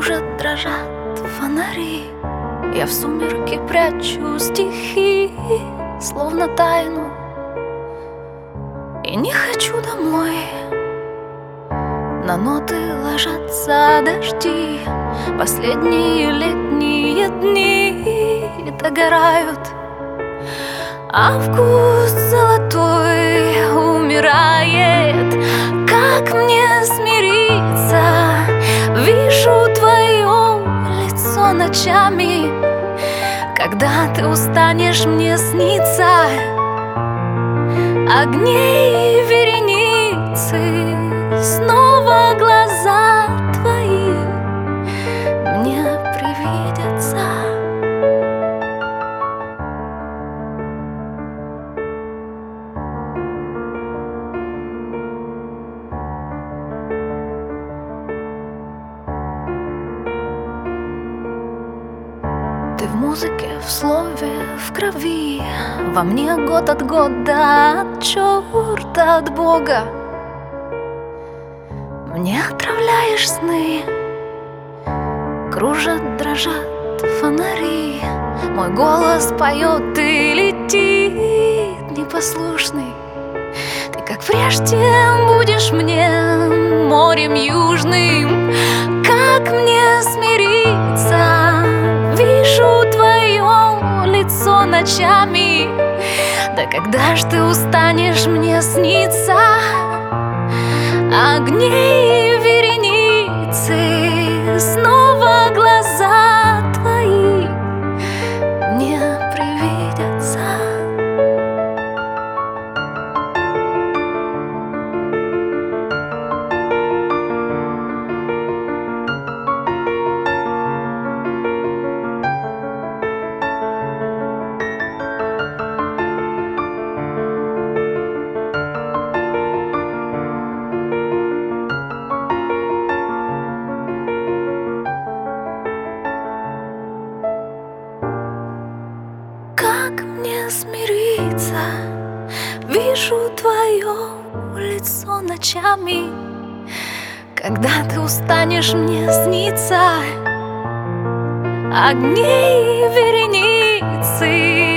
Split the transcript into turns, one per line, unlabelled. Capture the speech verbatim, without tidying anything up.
Кружат, дрожат фонари, я в сумерки прячу стихи, словно тайну, и не хочу домой. На ноты ложатся дожди, последние летние дни догорают. Август золотой умирает. Как мне смириться? Вижу твое лицо ночами, когда ты устанешь мне сниться. Огней и вереницы, снова глаза твои мне привидятся. Ты в музыке, в слове, в крови, во мне год от года, от черта, от Бога. Мне отравляешь сны, кружат, дрожат фонари, мой голос поет и летит непослушный. Ты, как прежде, будешь мне морем южным. Как мне смириться? Вижу твое лицо ночами, да когда ж ты устанешь мне сниться? Огней и вереницы, снова глаза твои мне привидятся. Как мне смириться? Вижу твое лицо ночами, когда ты устанешь мне сниться. Огней и вереницы,